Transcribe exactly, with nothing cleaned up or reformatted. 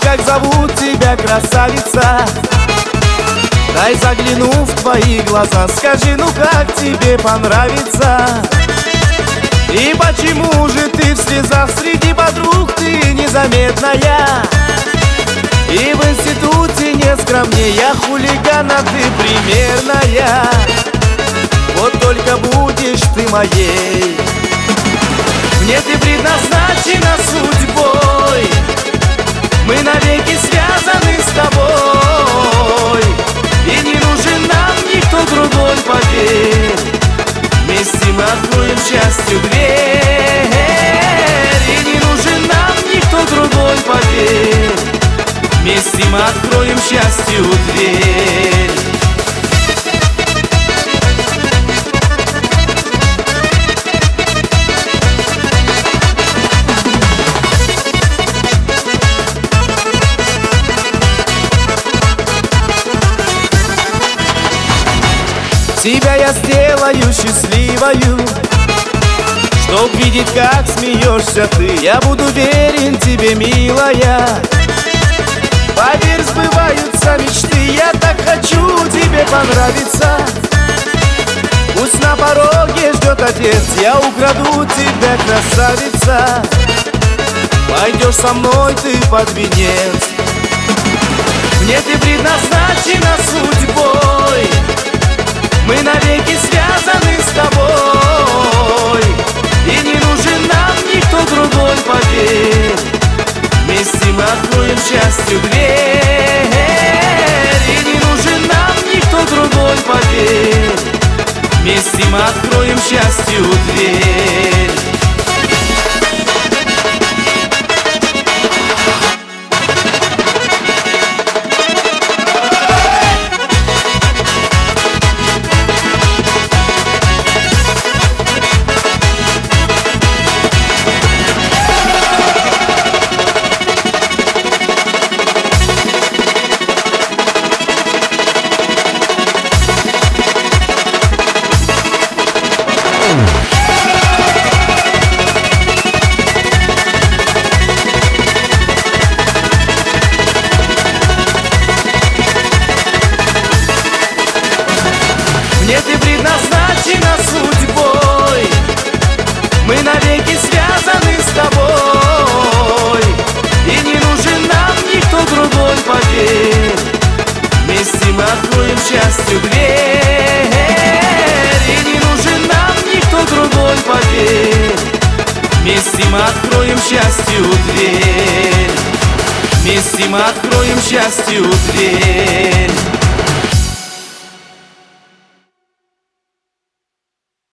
как зовут тебя, красавица? Дай загляну в твои глаза, скажи, ну как тебе понравится? И почему же ты в слезах среди подруг, ты незаметная? И в институте не скромнее хулигана, ты примерная. Вот только будешь ты моей, мне ты предназначена судьбой. Мы навеки связаны с тобой, и не нужен нам никто другой, поверь. Вместе мы откроем счастью дверь, и не нужен нам никто другой, поверь. Вместе мы откроем счастью дверь. Тебя я сделаю счастливою, чтоб видеть, как смеешься ты. Я буду верен тебе, милая. Поверь, сбываются мечты, я так хочу тебе понравиться. Пусть на пороге ждет отец, я украду тебя, красавица. Пойдешь со мной ты под венец, мне ты предназначена судьбой. Мы навеки связаны с тобой, и не нужен нам никто другой, поверь. Вместе мы откроем счастью дверь, и не нужен нам никто другой, поверь. Вместе мы откроем счастью дверь. Мне ты предназначена судьбой, мы навеки связаны с тобой, и не нужен нам никто другой, поверь. Вместе мы откроем счастью дверь, и не нужен нам никто другой, поверь. Вместе мы откроем счастью дверь, вместе мы откроем счастью дверь.